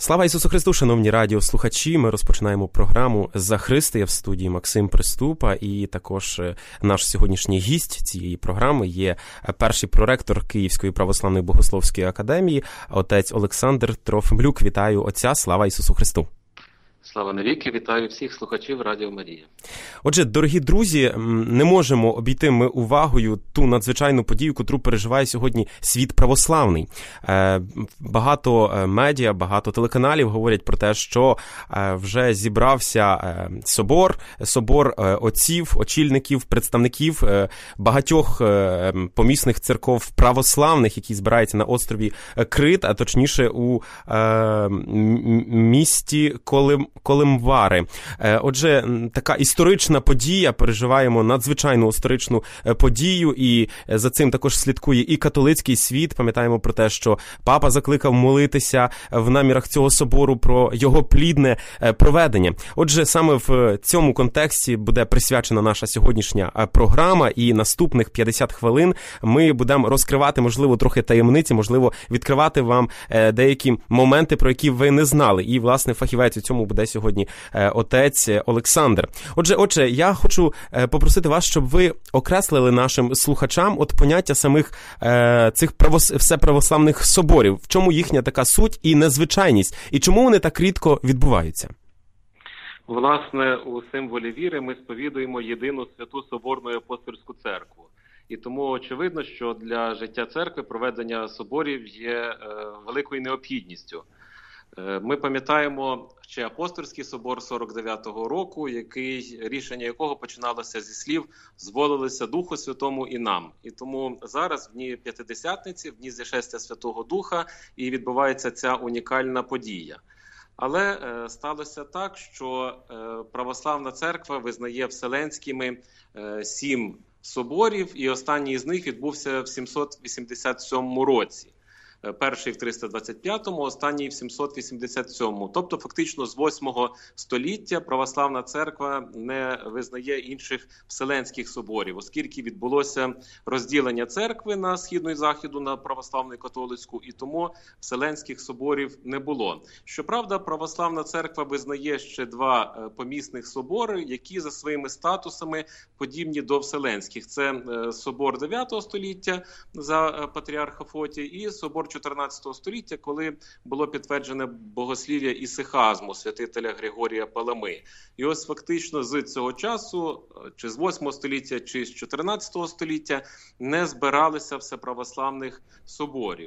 Слава Ісусу Христу, шановні радіослухачі! Ми розпочинаємо програму «За Христия» в студії Максим Приступа, і також наш сьогоднішній гість цієї програми є перший проректор Київської православної богословської академії, отець Олександр Трофимлюк. Вітаю отця, слава Ісусу Христу! Слава навіки, вітаю всіх слухачів Радіо Марія. Отже, дорогі друзі, не можемо обійти ми увагою ту надзвичайну подію, котру переживає сьогодні світ православний. Багато медіа, багато телеканалів говорять про те, що вже зібрався собор отців, очільників, представників багатьох помісних церков православних, які збираються на острові Крит, а точніше у місті Колимвари. Отже, така історична подія, переживаємо надзвичайну історичну подію, і за цим також слідкує і католицький світ. Пам'ятаємо про те, що папа закликав молитися в намірах цього собору про його плідне проведення. Отже, саме в цьому контексті буде присвячена наша сьогоднішня програма, і наступних 50 хвилин ми будемо розкривати, можливо, трохи таємниці, можливо, відкривати вам деякі моменти, про які ви не знали. І, власне, фахівець у цьому буде сьогодні отець Олександр. Отже, я хочу попросити вас, щоб ви окреслили нашим слухачам от поняття самих цих всеправославних соборів. В чому їхня така суть і незвичайність? І чому вони так рідко відбуваються? Власне, у символі віри ми сповідуємо єдину святу Соборну і Апостольську церкву. І тому очевидно, що для життя церкви проведення соборів є великою необхідністю. Ми пам'ятаємо ще Апостольський собор 49-го року, рішення якого починалося зі слів «Зволилися Духу Святому і нам». І тому зараз, в дні П'ятидесятниці, в дні зішестя Святого Духа, і відбувається ця унікальна подія. Але сталося так, що Православна Церква визнає вселенськими 7 соборів, і останній з них відбувся в 787 році. Перший в 325-му, останній в 787-му. Тобто, фактично, з 8-го століття Православна Церква не визнає інших вселенських соборів, оскільки відбулося розділення церкви на східну і західну, на православну і католицьку, і тому вселенських соборів не було. Щоправда, Православна Церква визнає ще 2 помісних собори, які за своїми статусами подібні до вселенських. Це собор 9-го століття за патріарха Фотія і собор 14 століття, коли було підтверджене богослів'я ісихазму святителя Григорія Палами. І ось фактично з цього часу, чи з 8 століття, чи з 14 століття, не збиралися всеправославних соборів.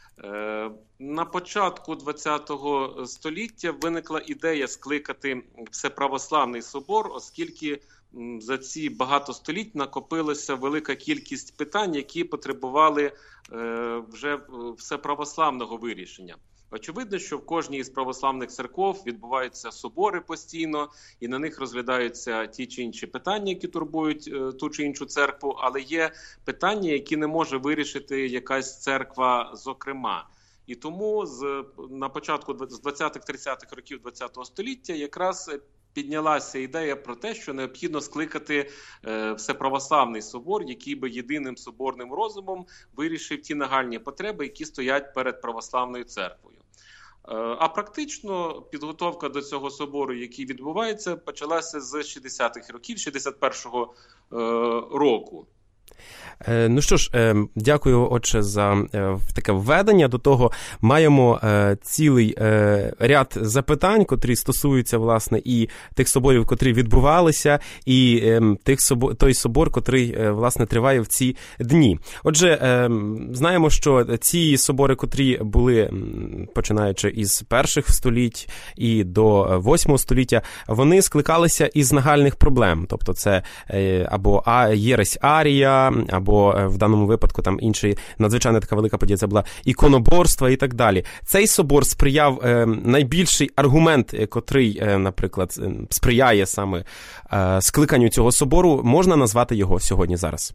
На початку ХХ століття виникла ідея скликати всеправославний собор, оскільки за ці багато століть накопилася велика кількість питань, які потребували вже всеправославного вирішення. Очевидно, що в кожній із православних церков відбуваються собори постійно, і на них розглядаються ті чи інші питання, які турбують ту чи іншу церкву, але є питання, які не може вирішити якась церква зокрема. І тому на початку з 20-30-х років ХХ століття якраз піднялася ідея про те, що необхідно скликати всеправославний собор, який би єдиним соборним розумом вирішив ті нагальні потреби, які стоять перед православною церквою. А практично підготовка до цього собору, який відбувається, почалася з 60-х років, 61-го року. Ну що ж, дякую, отче, за таке введення до того. Маємо цілий ряд запитань, котрі стосуються, власне, і тих соборів, котрі відбувалися, і той собор, котрий, власне, триває в ці дні. Отже, знаємо, що ці собори, котрі були, починаючи із перших століть і до 8 століття, вони скликалися із нагальних проблем. Тобто це або єресь Арія, або в даному випадку там інший надзвичайно така велика подія, це була іконоборство і так далі. Цей собор сприяв, найбільший аргумент, котрий, наприклад, сприяє саме скликанню цього собору, можна назвати його сьогодні зараз?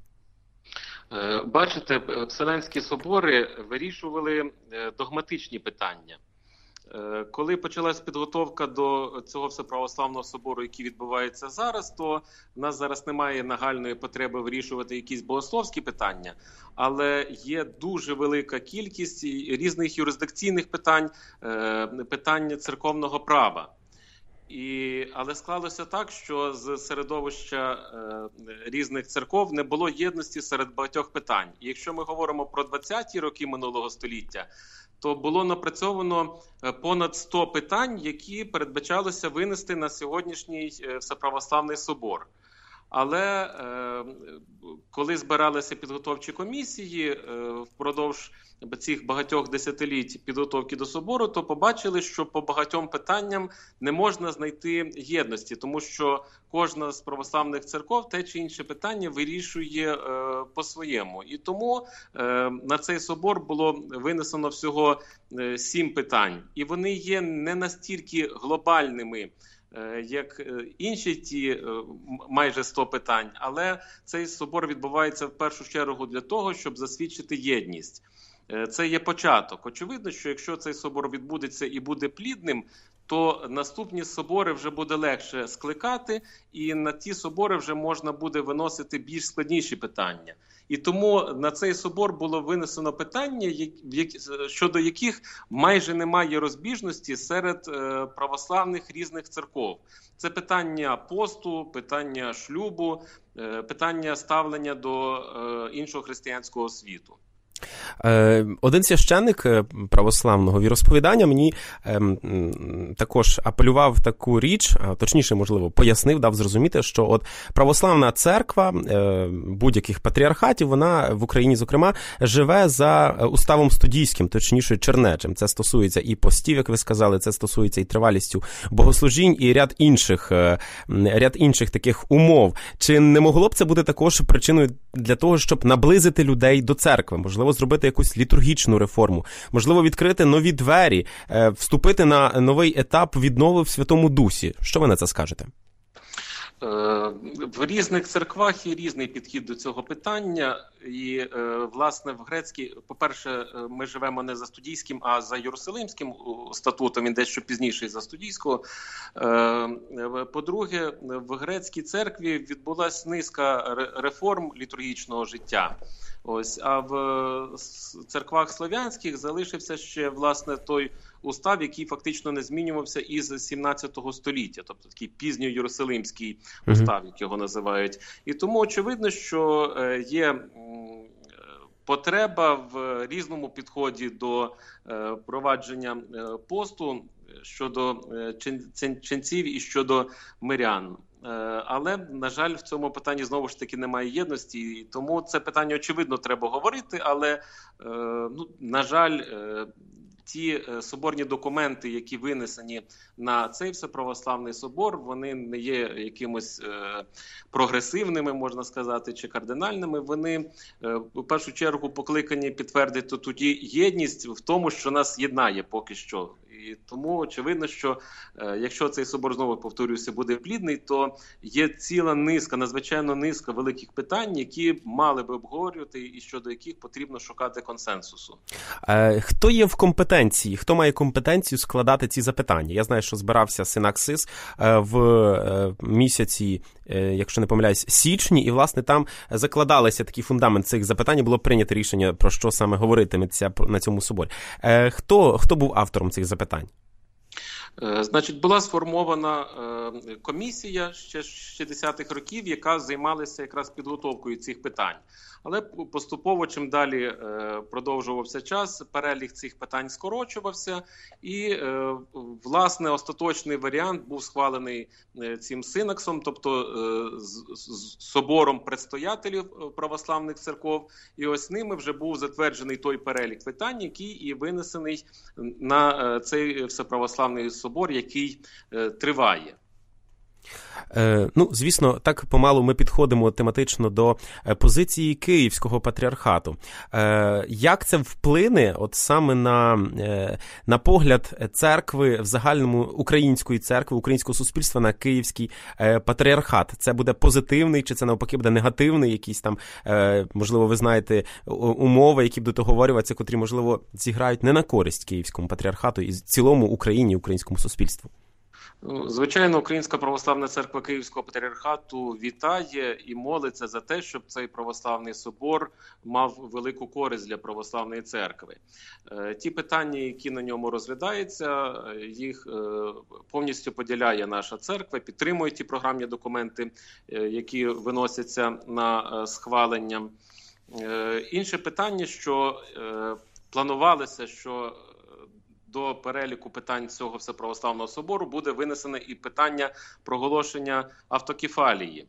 Бачите, Вселенські собори вирішували догматичні питання. Коли почалась підготовка до цього Всеправославного собору, який відбувається зараз, то в нас зараз немає нагальної потреби вирішувати якісь богословські питання, але є дуже велика кількість різних юрисдикційних питань, питань церковного права. Але склалося так, що з середовища різних церков не було єдності серед багатьох питань. І якщо ми говоримо про 20-ті роки минулого століття, то було напрацьовано понад 100 питань, які передбачалося винести на сьогоднішній Всеправославний собор. Але коли збиралися підготовчі комісії впродовж цих багатьох десятиліть підготовки до собору, то побачили, що по багатьом питанням не можна знайти єдності, тому що кожна з православних церков те чи інше питання вирішує по-своєму. І тому на цей собор було винесено всього 7 питань. І вони є не настільки глобальними, як інші ті майже 100 питань, але цей собор відбувається в першу чергу для того, щоб засвідчити єдність. Це є початок. Очевидно, що якщо цей собор відбудеться і буде плідним, то наступні собори вже буде легше скликати, і на ті собори вже можна буде виносити більш складніші питання. І тому на цей собор було винесено питання, щодо яких майже немає розбіжності серед православних різних церков. Це питання посту, питання шлюбу, питання ставлення до іншого християнського світу. Один священник православного віросповідання мені також апелював таку річ, точніше, можливо, пояснив, дав зрозуміти, що от православна церква будь-яких патріархатів, вона в Україні, зокрема, живе за уставом студійським, точніше, чернечим. Це стосується і постів, як ви сказали, це стосується і тривалістю богослужінь, і ряд інших таких умов. Чи не могло б це бути також причиною для того, щоб наблизити людей до церкви? Можливо, зробити якусь літургічну реформу, можливо, відкрити нові двері, вступити на новий етап віднови в Святому Дусі. Що ви на це скажете? В різних церквах є різний підхід до цього питання. І, власне, в грецькій, по-перше, ми живемо не за студійським, а за Єрусалимським статутом, він дещо пізніший за студійського. По-друге, в грецькій церкві відбулась низка реформ літургічного життя. А в церквах слов'янських залишився ще, власне, той устав, який фактично не змінювався із 17 століття, тобто такий пізньо-єрусалимський устав, як його називають. І тому очевидно, що є потреба в різному підході до провадження посту щодо ченців і щодо мирян. Але, на жаль, в цьому питанні знову ж таки немає єдності, і тому це питання, очевидно, треба говорити, але, на жаль, ті соборні документи, які винесені на цей Всеправославний собор, вони не є якимось прогресивними, можна сказати, чи кардинальними. Вони, в першу чергу, покликані підтвердити тоді єдність в тому, що нас єднає поки що. І тому очевидно, що якщо цей собор, знову повторююся, буде плідний, то є ціла низка, надзвичайно низка великих питань, які мали би обговорювати і щодо яких потрібно шукати консенсусу. Хто є в компетенції? Хто має компетенцію складати ці запитання? Я знаю, що збирався Синаксис в місяці, якщо не помиляюсь, січні, і, власне, там закладалися такий фундамент цих запитань, було прийнято рішення, про що саме говоритиметься на цьому соборі. Хто був автором цих запитань? Значить, була сформована комісія ще з 60-х років, яка займалася якраз підготовкою цих питань. Але поступово, чим далі продовжувався час, перелік цих питань скорочувався, і, власне, остаточний варіант був схвалений цим синаксом, тобто з собором предстоятелів православних церков, і ось ними вже був затверджений той перелік питань, який і винесений на цей Всеправославний собор, який триває. Ну, звісно, так помалу ми підходимо тематично до позиції Київського патріархату. Як це вплине от саме на погляд церкви, в загальному української церкви, українського суспільства на Київський патріархат? Це буде позитивний, чи це навпаки буде негативний, якісь там, можливо, ви знаєте, умови, які будуть оговорюватися, котрі, можливо, зіграють не на користь Київському патріархату і цілому Україні, українському суспільству? Звичайно, Українська православна церква Київського патріархату вітає і молиться за те, щоб цей православний собор мав велику користь для православної церкви. Ті питання, які на ньому розглядаються, їх повністю поділяє наша церква, підтримує ті програмні документи, які виносяться на схвалення. Інше питання, що планувалося, що до переліку питань цього Всеправославного собору буде винесене і питання проголошення автокефалії.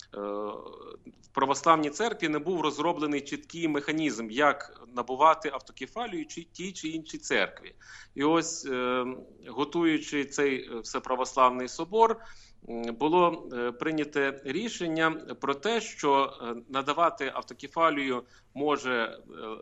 В православній церкві не був розроблений чіткий механізм, як набувати автокефалію тій чи іншій церкві. І ось, готуючи цей Всеправославний собор, було прийняте рішення про те, що надавати автокефалію може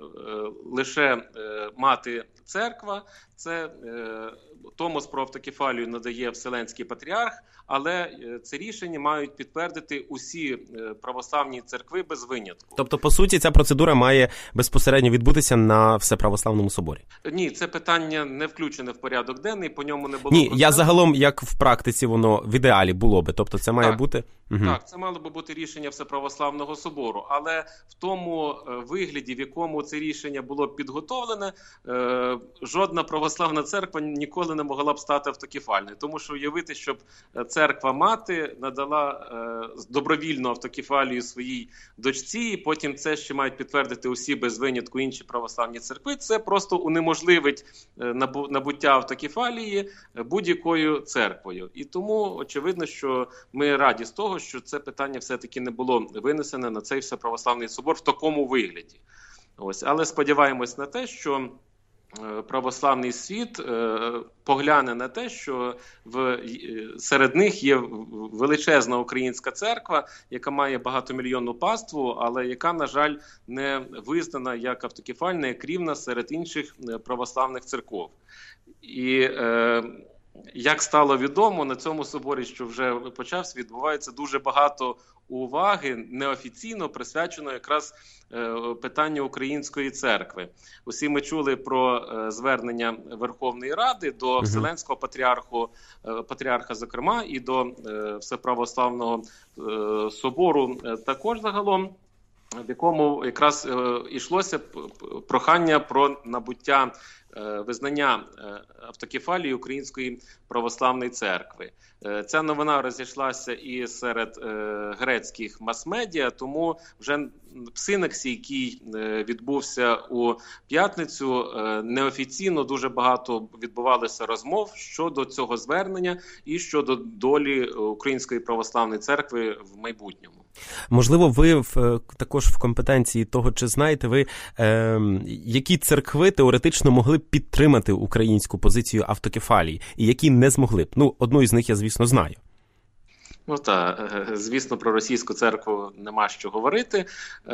лише мати церква. Це Томос про автокефалію надає Вселенський патріарх, але це рішення мають підтвердити усі православні церкви без винятку. Тобто, по суті, ця процедура має безпосередньо відбутися на Всеправославному соборі? Ні, це питання не включене в порядок денний, по ньому не було... Ні, я загалом, як в практиці воно в ідеалі було би, тобто це має бути... Угу. Так, це мало би бути рішення Всеправославного собору, але в тому вигляді, в якому це рішення було підготовлене, жодна православна церква ніколи не могла б стати автокефальною. Тому що уявити, щоб церква-мати надала добровільну автокефалію своїй дочці, і потім це ще мають підтвердити усі без винятку інші православні церкви, це просто унеможливить набуття автокефалії будь-якою церквою. І тому очевидно, що ми раді з того, що це питання все-таки не було винесене на цей Всеправославний собор в такому вигляді. Ось. Але сподіваємось на те, що православний світ погляне на те, що серед них є величезна українська церква, яка має багатомільйонну паству, але яка, на жаль, не визнана як автокефальна, як рівна серед інших православних церков. І як стало відомо, на цьому соборі, що вже почався, відбувається дуже багато уваги неофіційно присвячено якраз питанню української церкви. Усі ми чули про звернення Верховної Ради до Вселенського патріарха, зокрема, і до Всеправославного собору також загалом, в якому якраз йшлося прохання про набуття визнання автокефалії Української православної церкви. Ця новина розійшлася і серед грецьких мас-медіа, тому вже в синексі, який відбувся у п'ятницю, неофіційно дуже багато відбувалося розмов щодо цього звернення і щодо долі Української православної церкви в майбутньому. Можливо, ви також в компетенції того, чи знаєте ви, які церкви теоретично могли б підтримати українську позицію автокефалії, і які не змогли б? Ну, одну із них я, звісно, знаю. Ну так, звісно, про російську церкву нема що говорити.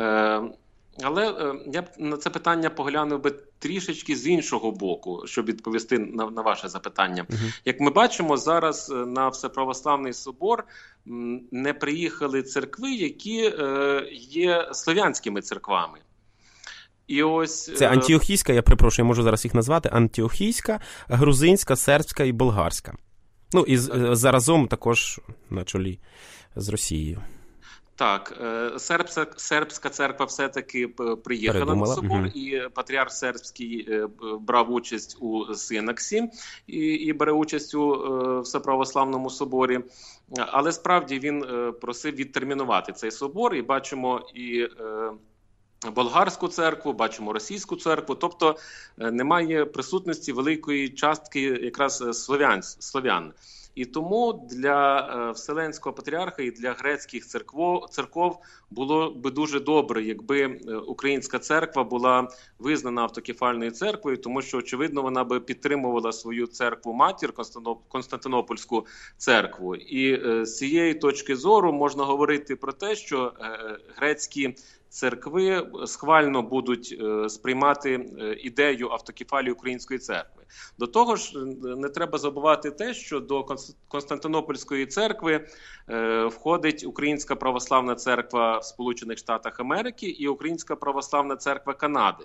Але я б на це питання поглянув би трішечки з іншого боку, щоб відповісти на ваше запитання. Як ми бачимо, зараз на Всеправославний собор не приїхали церкви, які є слов'янськими церквами. І ось... Це антіохійська, я перепрошую, я можу зараз їх назвати, антіохійська, грузинська, сербська і болгарська. Ну, і заразом також на чолі з Росією. Так, сербська церква все-таки приїхала на собор, і патріарх сербський брав участь у синексі і бере участь у Всеправославному соборі. Але справді він просив відтермінувати цей собор, і бачимо і болгарську церкву, бачимо російську церкву, тобто немає присутності великої частки якраз слов'ян. І тому для Вселенського патріарха і для грецьких церков було би дуже добре, якби українська церква була визнана автокефальною церквою, тому що, очевидно, вона би підтримувала свою церкву-матір, Константинопольську церкву. І з цієї точки зору можна говорити про те, що грецькі церкви схвально будуть сприймати ідею автокефалії української церкви. До того ж, не треба забувати те, що до Константинопольської церкви входить Українська православна церква в Сполучених Штатах Америки і Українська православна церква Канади.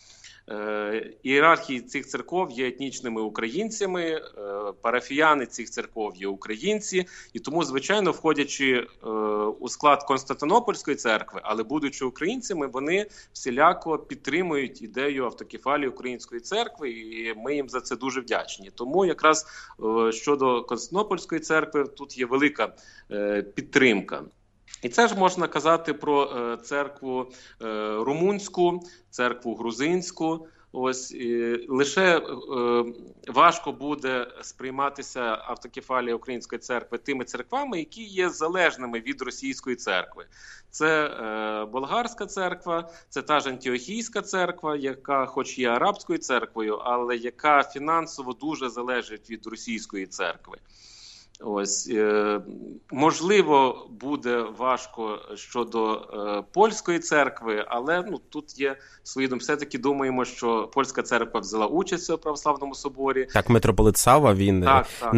Ієрархії цих церков є етнічними українцями, парафіяни цих церков є українці, і тому, звичайно, входячи у склад Константинопольської церкви, але будучи українцями, вони всіляко підтримують ідею автокефалії української церкви, і ми їм за це дуже вдячні. Тому якраз щодо Константинопольської церкви тут є велика підтримка. І це ж можна казати про церкву румунську, церкву грузинську. Ось лише важко буде сприйматися автокефалія української церкви тими церквами, які є залежними від російської церкви. Це болгарська церква, це та ж Антіохійська церква, яка хоч є арабською церквою, але яка фінансово дуже залежить від російської церкви. Ось, можливо, буде важко щодо польської церкви, але тут є свої, все-таки думаємо, що польська церква взяла участь у православному соборі. Так, митрополит Сава, він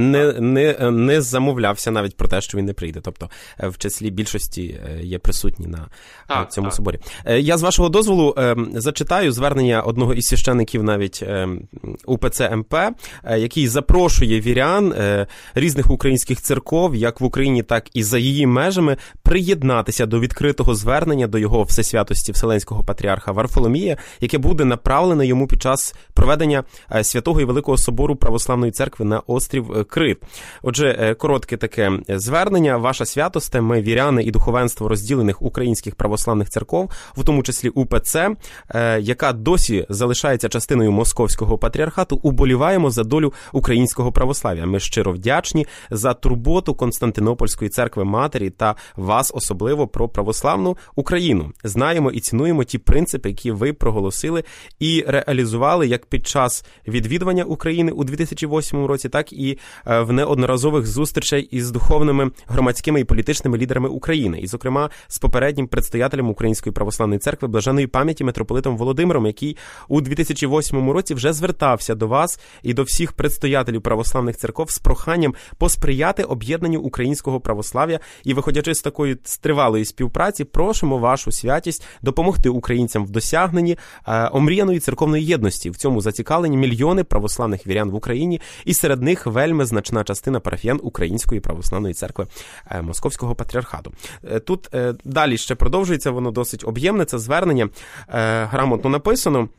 не замовлявся навіть про те, що він не прийде. Тобто в числі більшості є присутні на цьому соборі. Я з вашого дозволу зачитаю звернення одного із священиків навіть УПЦ МП, який запрошує вірян різних українських церков, як в Україні, так і за її межами, приєднатися до відкритого звернення до його всесвятості Вселенського патріарха Варфоломія, яке буде направлене йому під час проведення Святого і Великого Собору Православної Церкви на острів Крит. Отже, коротке таке звернення. Ваша святосте, ми, віряни і духовенство розділених українських православних церков, в тому числі УПЦ, яка досі залишається частиною Московського патріархату, уболіваємо за долю українського православ'я. Ми щиро вдячні за турботу Константинопольської церкви-матері та вас особливо про православну Україну. Знаємо і цінуємо ті принципи, які ви проголосили і реалізували як під час відвідування України у 2008 році, так і в неодноразових зустрічей із духовними, громадськими і політичними лідерами України, і, зокрема, з попереднім предстоятелем Української православної церкви блаженної пам'яті митрополитом Володимиром, який у 2008 році вже звертався до вас і до всіх предстоятелів православних церков з проханням посприяти об'єднанню українського православ'я. І, виходячи з такої тривалої співпраці, просимо вашу святість допомогти українцям в досягненні омріяної церковної єдності. В цьому зацікавлені мільйони православних вірян в Україні, і серед них вельми значна частина парафіян Української православної церкви Московського патріархату. Тут далі ще продовжується, воно досить об'ємне, це звернення, грамотно написано.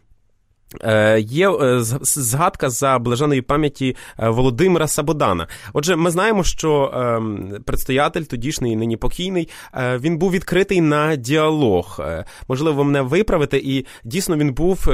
Є згадка за блаженої пам'яті Володимира Сабодана. Отже, ми знаємо, що предстоятель, тодішній, нині покійний, він був відкритий на діалог. Можливо, ви мене виправите, і дійсно він був,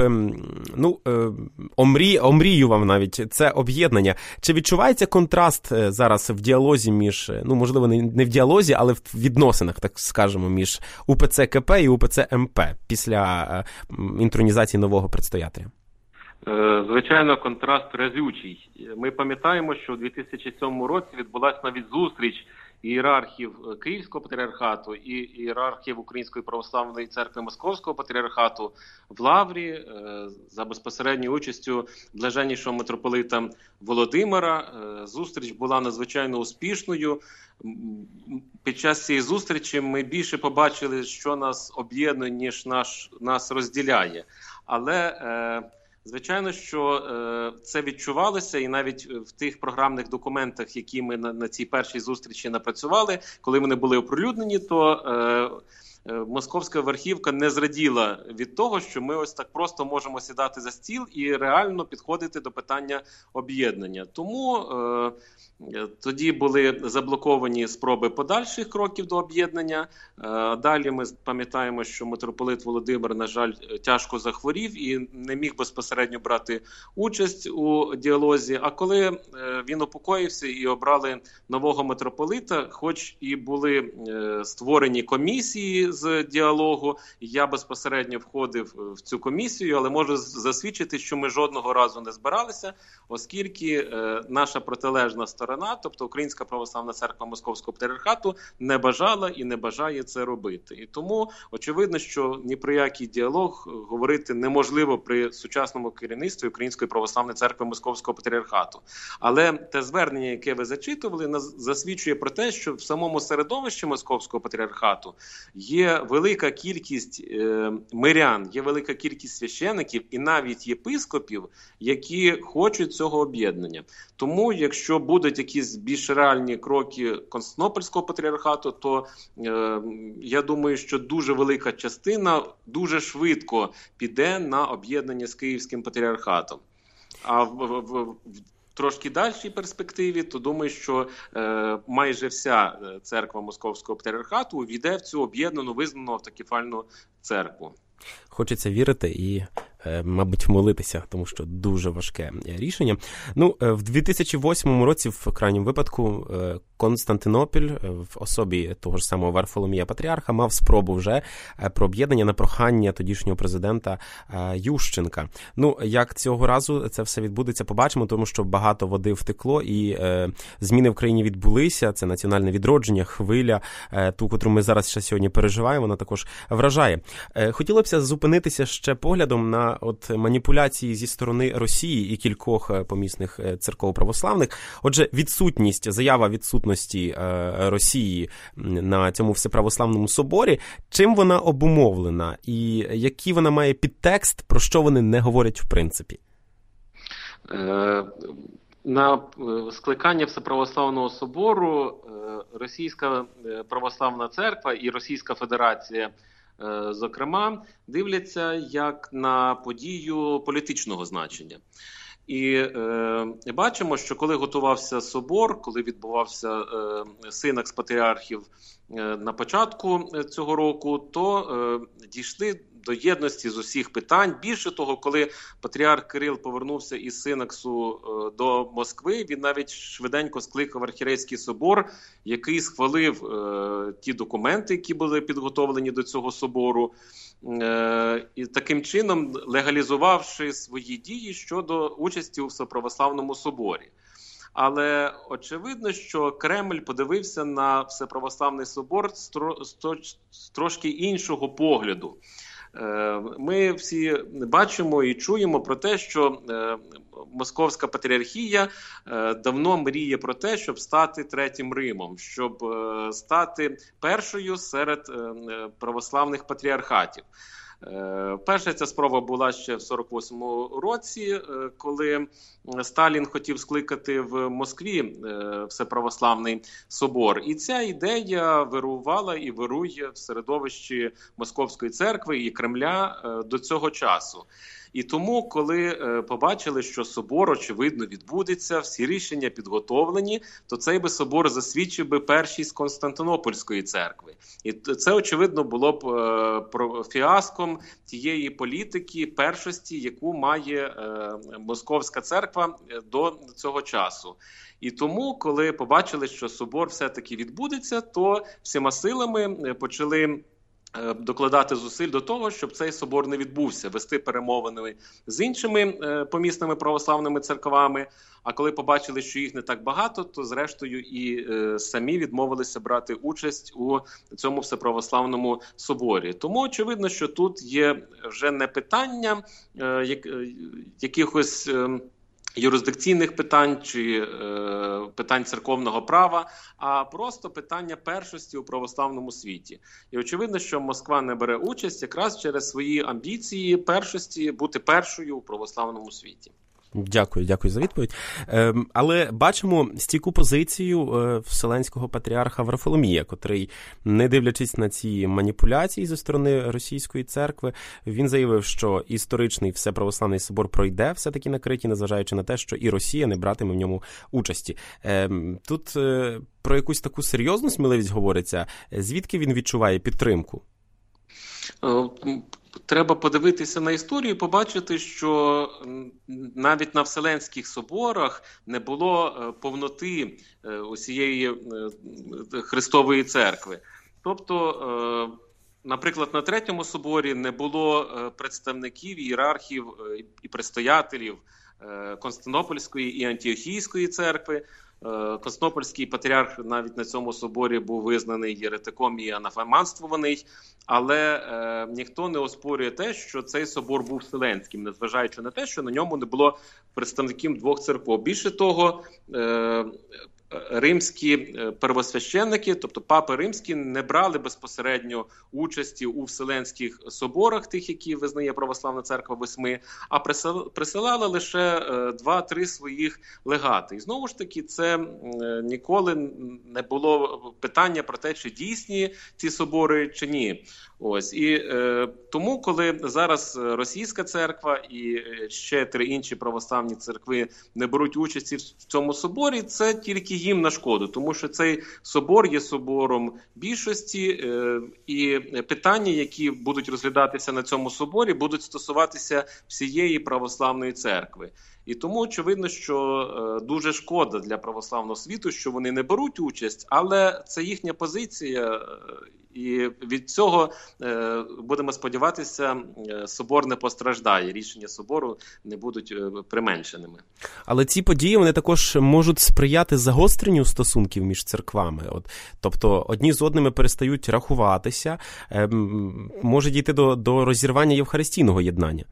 омріював навіть це об'єднання. Чи відчувається контраст зараз в діалозі між, можливо, не в діалозі, але в відносинах, так скажемо, між УПЦ КП і УПЦ МП після інтронізації нового предстоятеля? Звичайно, контраст разючий. Ми пам'ятаємо, що у 2007 році відбулася навіть зустріч ієрархів Київського патріархату і ієрархів Української православної церкви Московського патріархату в Лаврі за безпосередньою участю блаженнішого митрополита Володимира. Зустріч була надзвичайно успішною. Під час цієї зустрічі ми більше побачили, що нас об'єднує, ніж нас розділяє. Але звичайно, що це відчувалося, і навіть в тих програмних документах, які ми на цій першій зустрічі напрацювали, коли вони були оприлюднені, то московська верхівка не зраділа від того, що ми ось так просто можемо сідати за стіл і реально підходити до питання об'єднання. Тому тоді були заблоковані спроби подальших кроків до об'єднання. Далі ми пам'ятаємо, що митрополит Володимир, на жаль, тяжко захворів і не міг безпосередньо брати участь у діалозі. А коли він упокоївся і обрали нового митрополита, хоч і були створені комісії з діалогу, я безпосередньо входив в цю комісію, але можу засвідчити, що ми жодного разу не збиралися, оскільки наша протилежна сторона, тобто Українська Православна Церква Московського Патріархату, не бажала і не бажає це робити. І тому очевидно, що ні про який діалог говорити неможливо при сучасному керівництві Української Православної Церкви Московського Патріархату. Але те звернення, яке ви зачитували, засвідчує про те, що в самому середовищі Московського Патріархату є велика кількість мирян, є велика кількість священиків і навіть єпископів, які хочуть цього об'єднання. Тому, якщо будуть якісь більш реальні кроки Константинопольського патріархату, то я думаю, що дуже велика частина дуже швидко піде на об'єднання з Київським патріархатом. А в трошки дальшій перспективі, то думаю, що майже вся церква Московського патріархату увійде в цю об'єднану, визнану автокефальну церкву. Хочеться вірити і, мабуть, молитися, тому що дуже важке рішення. В 2008 році, в крайньому випадку, Константинополь в особі того ж самого Варфоломія Патріарха мав спробу вже про об'єднання на прохання тодішнього президента Ющенка. Як цього разу це все відбудеться, побачимо, тому що багато води втекло і зміни в країні відбулися. Це національне відродження, хвиля, ту, котру ми зараз ще сьогодні переживаємо, вона також вражає. Хотілося б зупинитися ще поглядом на маніпуляції зі сторони Росії і кількох помісних церков православних. Отже, заява відсутності Росії на цьому Всеправославному соборі, чим вона обумовлена і який вона має підтекст, про що вони не говорять в принципі? На скликання Всеправославного собору Російська Православна Церква і Російська Федерація, зокрема, дивляться як на подію політичного значення. І бачимо, що коли готувався собор, коли відбувався синакс патріархів на початку цього року, то дійшли до єдності з усіх питань. Більше того, коли патріарх Кирил повернувся із синаксу до Москви, він навіть швиденько скликав архієрейський собор, який схвалив ті документи, які були підготовлені до цього собору, і таким чином легалізувавши свої дії щодо участі у Всеправославному соборі. Але очевидно, що Кремль подивився на Всеправославний собор з трошки іншого погляду. Ми всі бачимо і чуємо про те, що Московська патріархія давно мріє про те, щоб стати Третім Римом, щоб стати першою серед православних патріархатів. Перша ця спроба була ще в 48-му році, коли Сталін хотів скликати в Москві Всеправославний собор. І ця ідея вирувала і вирує в середовищі Московської церкви і Кремля до цього часу. І тому, коли побачили, що собор, очевидно, відбудеться, всі рішення підготовлені, то цей би собор засвідчив би першість Константинопольської церкви. І це, очевидно, було б фіаском тієї політики першості, яку має Московська церква до цього часу. І тому, коли побачили, що собор все-таки відбудеться, то всіма силами почали докладати зусиль до того, щоб цей собор не відбувся, вести перемовини з іншими помісними православними церквами. А коли побачили, що їх не так багато, то зрештою і самі відмовилися брати участь у цьому Всеправославному соборі. Тому очевидно, що тут є вже не питання якихось юрисдикційних питань чи питань церковного права, а просто питання першості у православному світі. І очевидно, що Москва не бере участь якраз через свої амбіції першості бути першою у православному світі. Дякую за відповідь. Але бачимо стійку позицію Вселенського патріарха Варфоломія, котрий, не дивлячись на ці маніпуляції зі сторони Російської церкви, він заявив, що історичний Всеправославний собор пройде все-таки на Криті, незважаючи на те, що і Росія не братиме в ньому участі. Тут про якусь таку серйозну сміливість говориться. Звідки він відчуває підтримку? Треба подивитися на історію і побачити, що навіть на Вселенських соборах не було повноти усієї Христової церкви. Тобто, наприклад, на Третьому соборі не було представників, ієрархів і предстоятелів Константинопольської і Антіохійської церкви. Константинопольський патріарх навіть на цьому соборі був визнаний єретиком і анафеманствуваний, але ніхто не оспорює те, що цей собор був вселенським, незважаючи на те, що на ньому не було представників двох церков. Більше того, римські первосвященники, тобто папи римські, не брали безпосередньо участі у вселенських соборах, тих, які визнає Православна церква 8, а присилали лише 2-3 своїх легати. І знову ж таки, це ніколи не було питання про те, чи дійсні ці собори, чи ні. Ось. І тому, коли зараз Російська церква і ще 3 інші православні церкви не беруть участі в цьому соборі, це тільки їм на шкоду, тому що цей собор є собором більшості, і питання, які будуть розглядатися на цьому соборі, будуть стосуватися всієї православної церкви. І тому очевидно, що дуже шкода для православного світу, що вони не беруть участь, але це їхня позиція, і від цього, будемо сподіватися, собор не постраждає, рішення собору не будуть применшеними. Але ці події, вони також можуть сприяти загостренню стосунків між церквами. Тобто одні з одними перестають рахуватися, може дійти до розірвання євхаристійного єднання.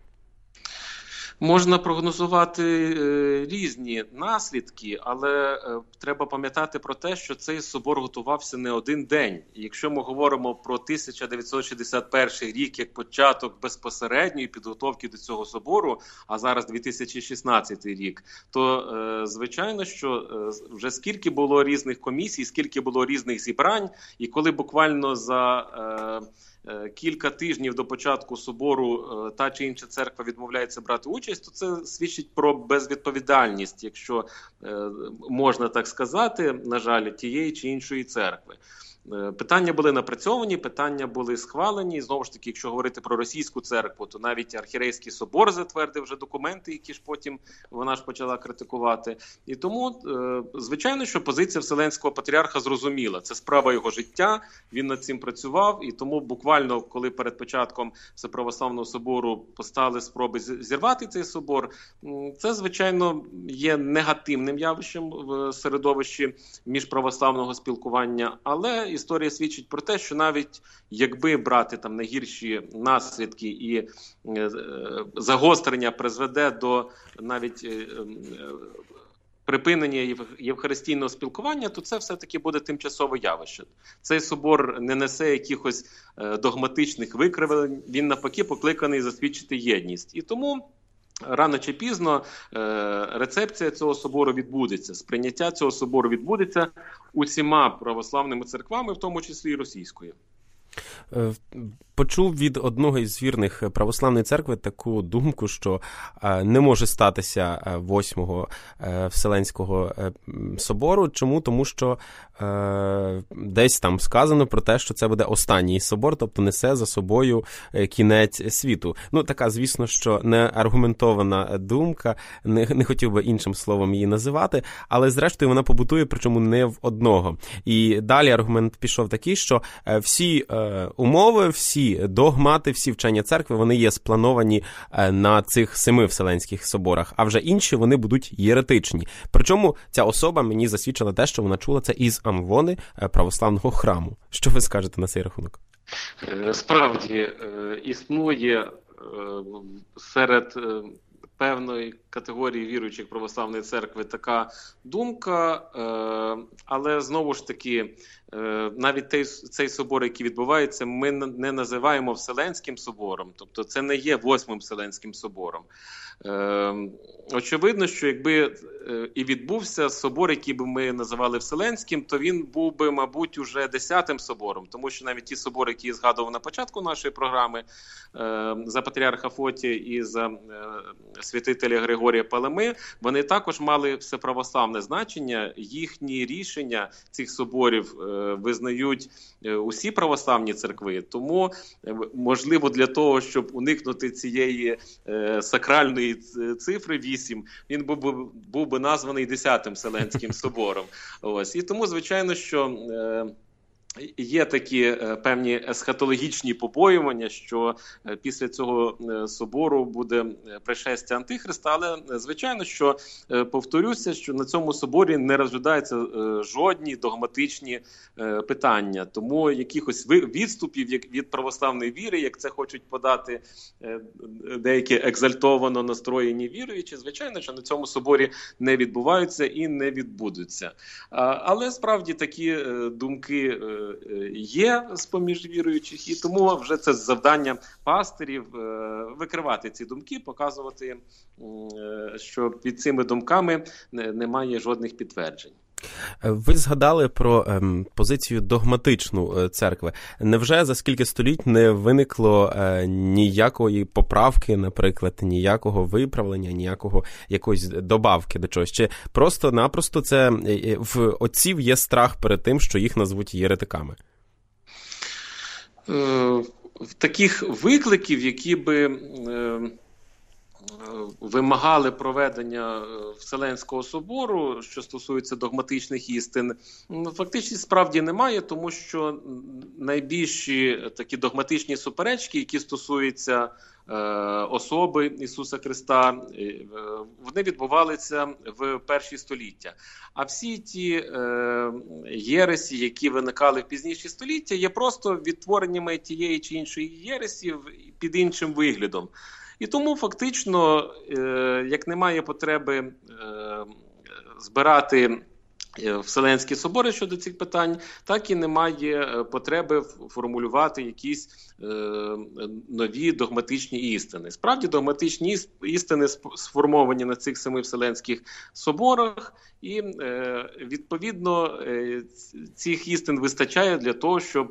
Можна прогнозувати різні наслідки, але треба пам'ятати про те, що цей собор готувався не один день. І якщо ми говоримо про 1961 рік як початок безпосередньої підготовки до цього собору, а зараз 2016 рік, то звичайно, що вже скільки було різних комісій, скільки було різних зібрань, і коли буквально за кілька тижнів до початку собору та чи інша церква відмовляється брати участь, то це свідчить про безвідповідальність, якщо можна так сказати, на жаль, тієї чи іншої церкви. Питання були напрацьовані, питання були схвалені. І знову ж таки, якщо говорити про Російську церкву, то навіть Архірейський собор затвердив вже документи, які ж потім вона ж почала критикувати. І тому, звичайно, що позиція Вселенського патріарха зрозуміла. Це справа його життя, він над цим працював. І тому буквально, коли перед початком Всеправославного собору постали спроби зірвати цей собор, це, звичайно, є негативним явищем в середовищі міжправославного спілкування. Але історія свідчить про те, що навіть якби брати там найгірші наслідки і загострення призведе до навіть припинення євхаристійного спілкування, то це все-таки буде тимчасове явище. Цей собор не несе якихось догматичних викривлень, він навпаки покликаний засвідчити єдність. І тому рано чи пізно рецепція цього собору відбудеться, сприйняття цього собору відбудеться усіма православними церквами, в тому числі і російською. Почув від одного із вірних православної церкви таку думку, що не може статися 8-го Вселенського собору. Чому? Тому що десь там сказано про те, що це буде останній собор, тобто несе за собою кінець світу. Ну, така, звісно, що не аргументована думка, не хотів би іншим словом її називати, але зрештою вона побутує, причому не в одного. І далі аргумент пішов такий, що всі умови, всі догмати, всі вчення церкви, вони є сплановані на цих 7 Вселенських соборах, а вже інші вони будуть єретичні. Причому ця особа мені засвідчила те, що вона чула це із амвони православного храму. Що ви скажете на цей рахунок? Справді, існує серед певної категорії віруючих православної церкви така думка, але знову ж таки, навіть цей собор, який відбувається, ми не називаємо Вселенським собором, тобто це не є 8-м Вселенським собором. Очевидно, що якби і відбувся собор, який би ми називали Вселенським, то він був би, мабуть, уже 10-м собором, тому що навіть ті собори, які я згадував на початку нашої програми, за патріарха Фотія і за святителя Григорія Палами, вони також мали всеправославне значення. Їхні рішення цих соборів визнають усі православні церкви. Тому, можливо, для того, щоб уникнути цієї сакральної цифри 8, він був би названий 10-м Вселенським собором. Ось. І тому, звичайно, що є такі певні есхатологічні побоювання, що після цього собору буде пришестя Антихриста, але звичайно, що повторюся, що на цьому соборі не розглядаються жодні догматичні питання. Тому якихось відступів від православної віри, як це хочуть подати деякі екзальтовано настроєні віруючі, звичайно, що на цьому соборі не відбуваються і не відбудуться. Але справді такі думки є з-поміж віруючих, і тому вже це завдання пастирів викривати ці думки, показувати, що під цими думками немає жодних підтверджень. Ви згадали про позицію догматичну церкви. Невже за скільки століть не виникло ніякої поправки, наприклад, ніякого виправлення, ніякого якоїсь добавки до чогось? Чи просто-напросто це в отців є страх перед тим, що їх назвуть єретиками? Таких викликів, які би вимагали проведення Вселенського собору, що стосується догматичних істин, фактично справді немає, тому що найбільші такі догматичні суперечки, які стосуються особи Ісуса Христа, вони відбувалися в перші століття. А всі ті єресі, які виникали в пізніші століття, є просто відтвореннями тієї чи іншої єресі під іншим виглядом. І тому фактично, як немає потреби збирати Вселенські собори щодо цих питань, так і немає потреби формулювати якісь нові догматичні істини. Справді, догматичні істини сформовані на цих 7 Вселенських соборах, і, відповідно, цих істин вистачає для того, щоб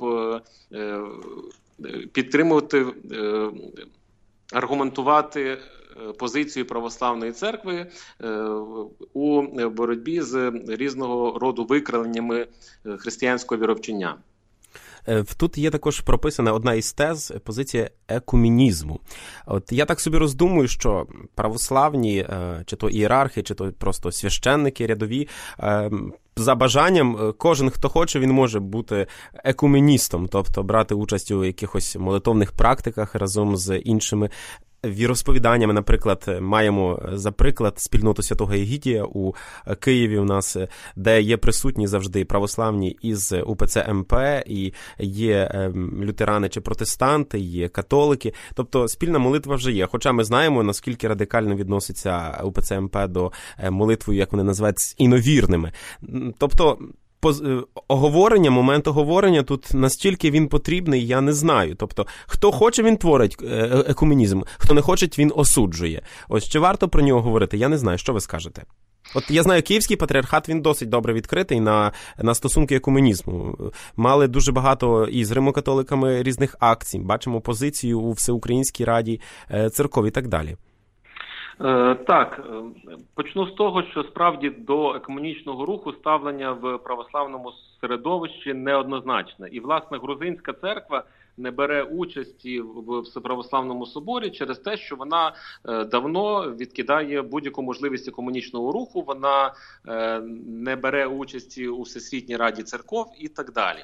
підтримувати, аргументувати позицію православної церкви у боротьбі з різного роду викривленнями християнського віровчення. Тут є також прописана одна із тез, позиція екумінізму. От я так собі роздумую, що православні, чи то ієрархи, чи то просто священники рядові, за бажанням, кожен, хто хоче, він може бути екуменістом, тобто брати участь у якихось молитовних практиках разом з іншими віросповіданнями. Наприклад, маємо за приклад спільноту Святого Егідія у Києві у нас, де є присутні завжди православні із УПЦ МП, і є лютерани чи протестанти, є католики. Тобто спільна молитва вже є. Хоча ми знаємо, наскільки радикально відноситься УПЦ МП до молитви, як вони називають, іновірними. Тобто момент оговорення тут настільки він потрібний, я не знаю. Тобто, хто хоче, він творить екуменізм, хто не хоче, він осуджує. Ось чи варто про нього говорити? Я не знаю, що ви скажете? От я знаю, Київський патріархат, він досить добре відкритий на стосунки екуменізму. Мали дуже багато і з римокатоликами різних акцій. Бачимо позицію у Всеукраїнській Раді церков і так далі. Так, почну з того, що справді до екуменічного руху ставлення в православному середовищі неоднозначне. І, власне, Грузинська церква не бере участі в Всеправославному соборі через те, що вона давно відкидає будь-яку можливість екуменічного руху, вона не бере участі у Всесвітній Раді церков і так далі.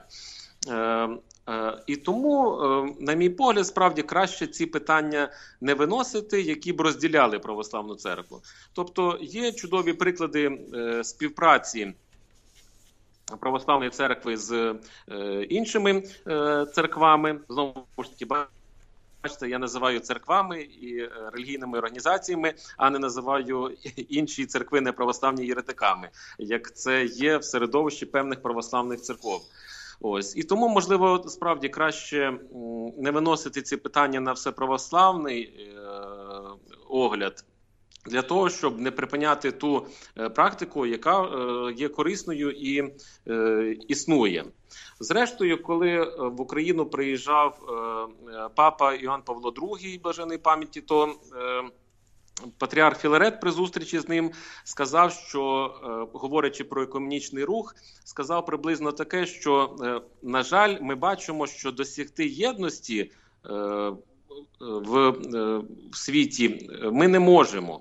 І тому, на мій погляд, справді краще ці питання не виносити, які б розділяли православну церкву. Тобто є чудові приклади співпраці православної церкви з іншими церквами. Знову ж таки, Бачите, я називаю церквами і релігійними організаціями, а не називаю інші церкви неправославні єретиками, як це є в середовищі певних православних церков. Ось. І тому, можливо, справді краще не виносити ці питання на всеправославний огляд, для того, щоб не припиняти ту практику, яка є корисною і існує. Зрештою, коли в Україну приїжджав папа Іоанн Павло II, блаженної пам'яті, то патріарх Філарет при зустрічі з ним сказав, що, говорячи про екуменічний рух, сказав приблизно таке, що, на жаль, ми бачимо, що досягти єдності в світі ми не можемо.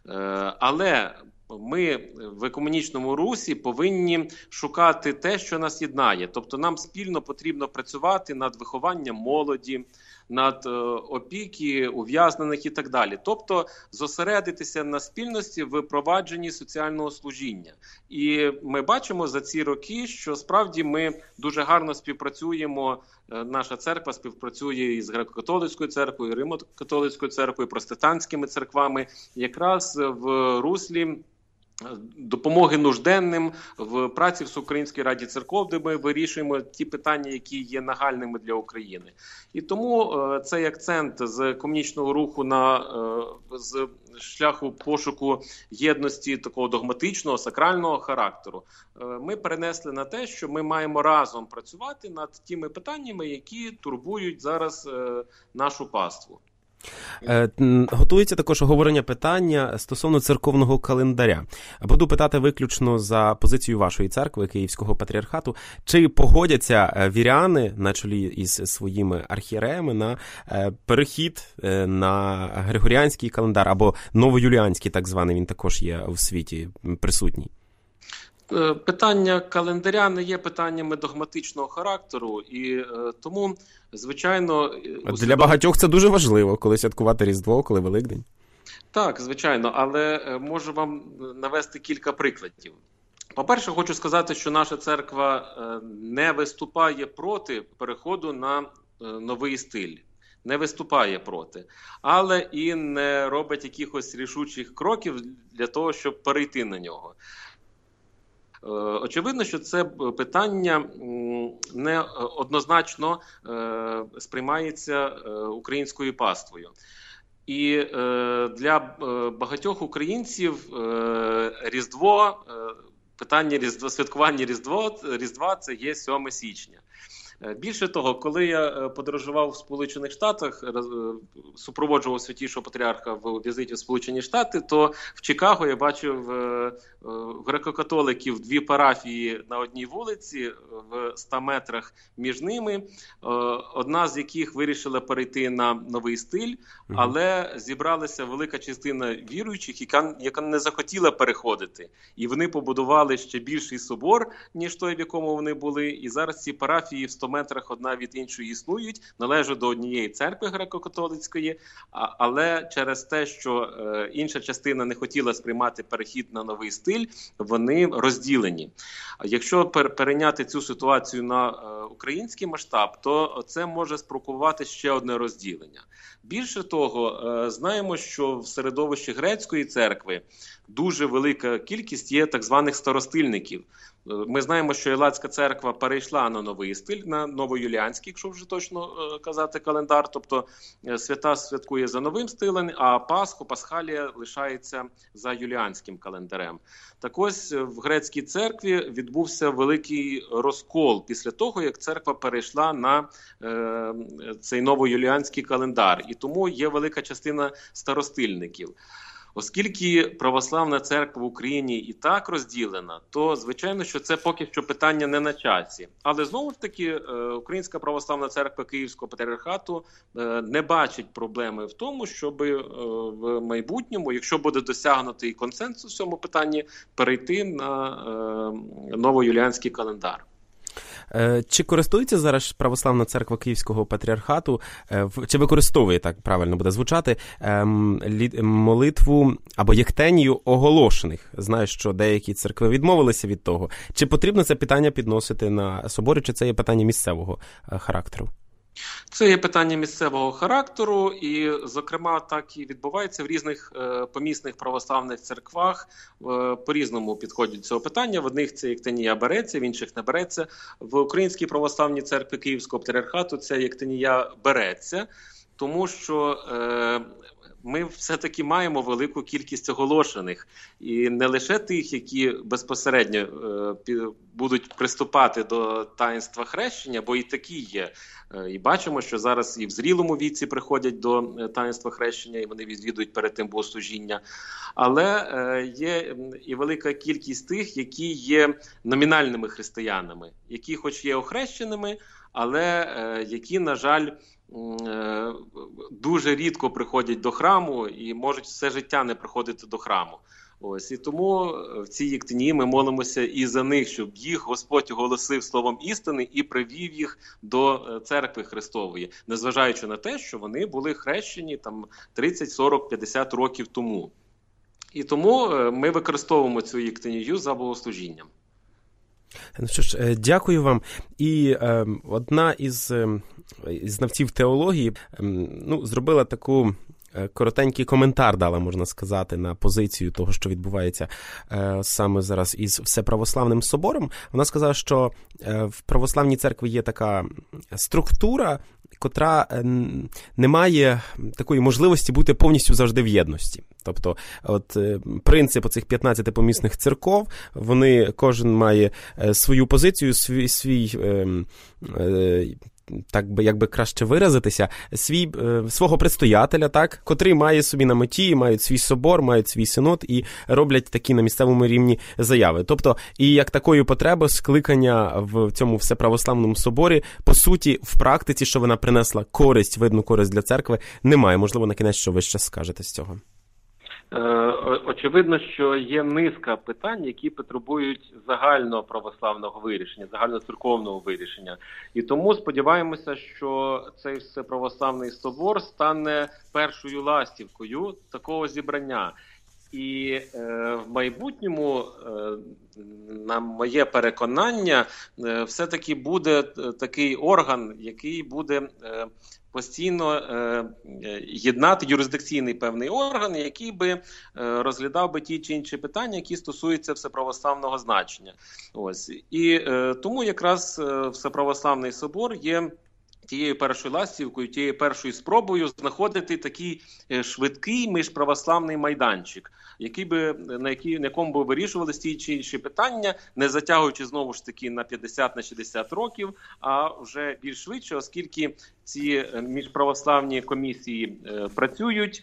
Але ми в екуменічному русі повинні шукати те, що нас єднає. Тобто нам спільно потрібно працювати над вихованням молоді, над опіки ув'язнених і так далі. Тобто зосередитися на спільності в впровадженні соціального служіння. І ми бачимо за ці роки, що справді ми дуже гарно співпрацюємо, наша церква співпрацює із греко-католицькою церквою, римо-католицькою церквою, протестантськими церквами, якраз в руслі допомоги нужденним, в праці в Всеукраїнській Раді Церков, де ми вирішуємо ті питання, які є нагальними для України. І тому цей акцент з комунічного руху з шляху пошуку єдності такого догматичного, сакрального характеру ми перенесли на те, що ми маємо разом працювати над тими питаннями, які турбують зараз нашу паству. Готується також оговорення питання стосовно церковного календаря. Буду питати виключно за позицію вашої церкви, Київського патріархату. Чи погодяться віряни на чолі із своїми архієреями на перехід на григоріанський календар, або новоюліанський, так званий, він також є у світі присутній? Питання календаря не є питаннями догматичного характеру, і тому, звичайно... Для багатьох це дуже важливо, коли святкувати Різдво, коли Великдень. Так, звичайно, але можу вам навести кілька прикладів. По-перше, хочу сказати, що наша церква не виступає проти переходу на новий стиль. Не виступає проти, але і не робить якихось рішучих кроків для того, щоб перейти на нього. Очевидно, що це питання не однозначно сприймається українською паствою. І для багатьох українців Різдво, питання святкування Різдва – це є 7 січня. Більше того, коли я подорожував в Сполучених Штатах, супроводжував святішого патріарха в візиті в Сполучені Штати, то в Чикаго я бачив греко-католиків 2 парафії на одній вулиці, в 100 метрах між ними, одна з яких вирішила перейти на новий стиль, але зібралася велика частина віруючих, яка не захотіла переходити. І вони побудували ще більший собор, ніж той, в якому вони були, і зараз ці парафії в 100 метрах одна від іншої існують, належать до однієї церкви греко-католицької, але через те, що інша частина не хотіла сприймати перехід на новий стиль, вони розділені. Якщо перейняти цю ситуацію на український масштаб, то це може спровокувати ще одне розділення. Більше того, знаємо, що в середовищі грецької церкви дуже велика кількість є так званих старостильників. Ми знаємо, що Єлатська церква перейшла на новий стиль, на новоюліанський, якщо вже точно казати календар, тобто свята святкує за новим стилем, а Пасхалія лишається за юліанським календарем. Так ось в грецькій церкві відбувся великий розкол після того, як церква перейшла на цей новоюліанський календар, і тому є велика частина старостильників. Оскільки православна церква в Україні і так розділена, то, звичайно, що це поки що питання не на часі. Але, знову ж таки, Українська православна церква Київського патріархату не бачить проблеми в тому, щоб в майбутньому, якщо буде досягнутий консенсус в цьому питанні, перейти на новоюліанський календар. Чи користується зараз Православна церква Київського патріархату, чи використовує, так правильно буде звучати, молитву або єктенію оголошених? Знаю, що деякі церкви відмовилися від того. Чи потрібно це питання підносити на соборі, чи це є питання місцевого характеру? Це є питання місцевого характеру, і, зокрема, так і відбувається в різних помісних православних церквах. По-різному підходять до цього питання. В одних це єктенія береться, в інших не береться. В Українській православній церкві Київського патріархату ця єктенія береться, тому що ми все-таки маємо велику кількість оголошених. І не лише тих, які безпосередньо будуть приступати до таїнства хрещення, бо і такі є. І бачимо, що зараз і в зрілому віці приходять до таїнства хрещення, і вони відвідують перед тим богослужіння. Але є і велика кількість тих, які є номінальними християнами, які хоч є охрещеними, але які, на жаль, дуже рідко приходять до храму і можуть все життя не приходити до храму. Ось, і тому в цій єктенії ми молимося і за них, щоб їх Господь оголосив словом істини і привів їх до церкви Христової, незважаючи на те, що вони були хрещені там 30, 40, 50 років тому. І тому ми використовуємо цю єктенію за богослужінням. Ну що ж, дякую вам. І одна із знавців теології зробила таку коротенький коментар дала, можна сказати, на позицію того, що відбувається саме зараз із Всеправославним собором. Вона сказала, що в православній церкві є така структура, котра не має такої можливості бути повністю завжди в єдності. Тобто, от принцип оцих 15 помісних церков, вони, кожен має свою позицію, свій так би, якби краще виразитися, свого предстоятеля, так, котрий має собі на меті, мають свій собор, мають свій синод і роблять такі на місцевому рівні заяви. Тобто, і як такої потреби скликання в цьому Всеправославному соборі, по суті, в практиці, що вона принесла користь, видну користь для церкви, немає. Можливо, на кінець, що ви ще скажете з цього? Очевидно, що є низка питань, які потребують загального православного вирішення, загальноцерковного вирішення. І тому сподіваємося, що цей Всеправославний собор стане першою ластівкою такого зібрання. І в майбутньому, на моє переконання, все-таки буде такий орган, який буде постійно єднати, юрисдикційний певний орган, який би розглядав би ті чи інші питання, які стосуються всеправославного значення. Ось. І тому якраз Всеправославний собор є тією першою ластівкою, тією першою спробою знаходити такий швидкий міжправославний майданчик, на якому б вирішувалися ті чи інші питання, не затягуючи знову ж таки на 50-60 років, а вже більш швидше, оскільки ці міжправославні комісії працюють,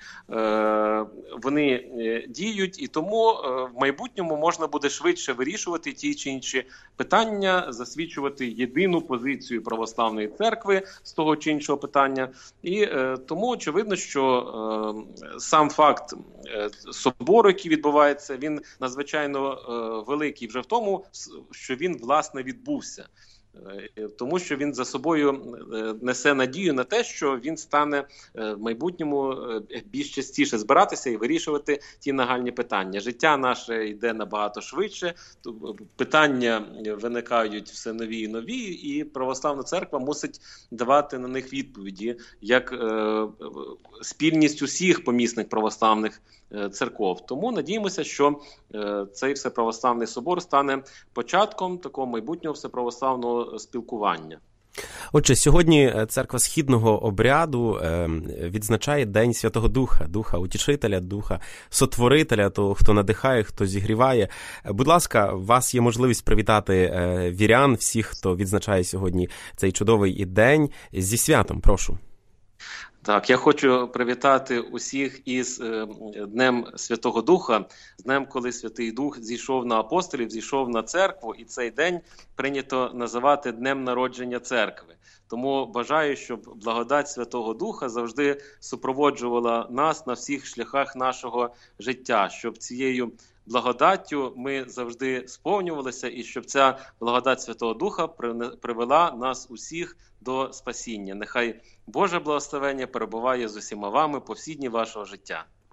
вони діють, і тому в майбутньому можна буде швидше вирішувати ті чи інші питання, засвідчувати єдину позицію православної церкви з того чи іншого питання. І тому очевидно, що сам факт собору, який відбувається, він надзвичайно великий вже в тому, що він, власне, відбувся. Тому що він за собою несе надію на те, що він стане в майбутньому більш частіше збиратися і вирішувати ті нагальні питання. Життя наше йде набагато швидше, питання виникають все нові і нові, і православна церква мусить давати на них відповіді, як спільність усіх помісних православних церков. Тому надіємося, що цей Всеправославний собор стане початком такого майбутнього всеправославного спілкування. Отже, сьогодні Церква Східного обряду відзначає День Святого Духа, Духа Утішителя, Духа Сотворителя, того, хто надихає, хто зігріває. Будь ласка, у вас є можливість привітати вірян, всіх, хто відзначає сьогодні цей чудовий день. Зі святом, прошу. Так, я хочу привітати усіх із Днем Святого Духа, з днем, коли Святий Дух зійшов на апостолів, зійшов на церкву, і цей день прийнято називати Днем народження церкви. Тому бажаю, щоб благодать Святого Духа завжди супроводжувала нас на всіх шляхах нашого життя, щоб цією благодаттю ми завжди сповнювалися, і щоб ця благодать Святого Духа привела нас усіх до спасіння. Нехай Боже благословення перебуває з усіма вами по всі дні вашого життя.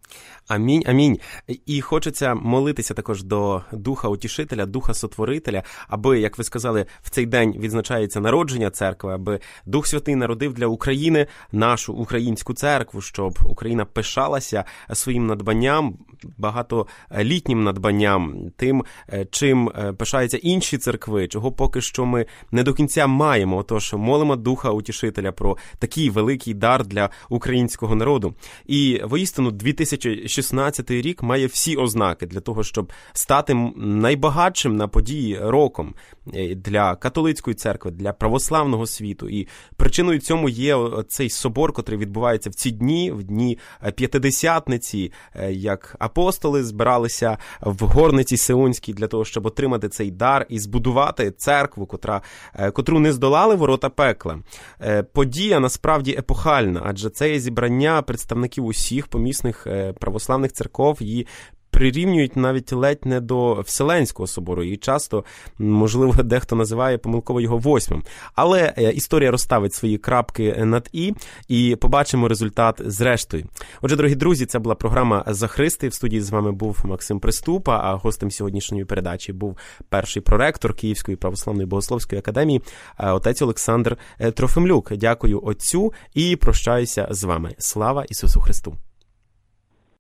Амінь, амінь. І хочеться молитися також до Духа Утішителя, Духа Сотворителя, аби, як ви сказали, в цей день відзначається народження церкви, аби Дух Святий народив для України нашу українську церкву, щоб Україна пишалася своїм надбанням, багатолітнім надбанням, тим, чим пишаються інші церкви, чого поки що ми не до кінця маємо. Отож, молимо Духа Утішителя про такий великий дар для українського народу. І воістину 2016 рік має всі ознаки для того, щоб стати найбагатшим на події роком для католицької церкви, для православного світу. І причиною цьому є цей собор, котрий відбувається в ці дні, в дні П'ятидесятниці, як апостоли збиралися в горниці Сіонській для того, щоб отримати цей дар і збудувати церкву, котру не здолали ворота пекла. Подія насправді епохальна, адже це є зібрання представників усіх помісних православних церков, її прирівнюють навіть ледь не до Вселенського собору, і часто, можливо, дехто називає помилково його 8-м. Але історія розставить свої крапки над і побачимо результат зрештою. Отже, дорогі друзі, це була програма «За Христи». В студії з вами був Максим Приступа, а гостем сьогоднішньої передачі був перший проректор Київської православної богословської академії, отець Олександр Трофимлюк. Дякую отцю і прощаюся з вами. Слава Ісусу Христу!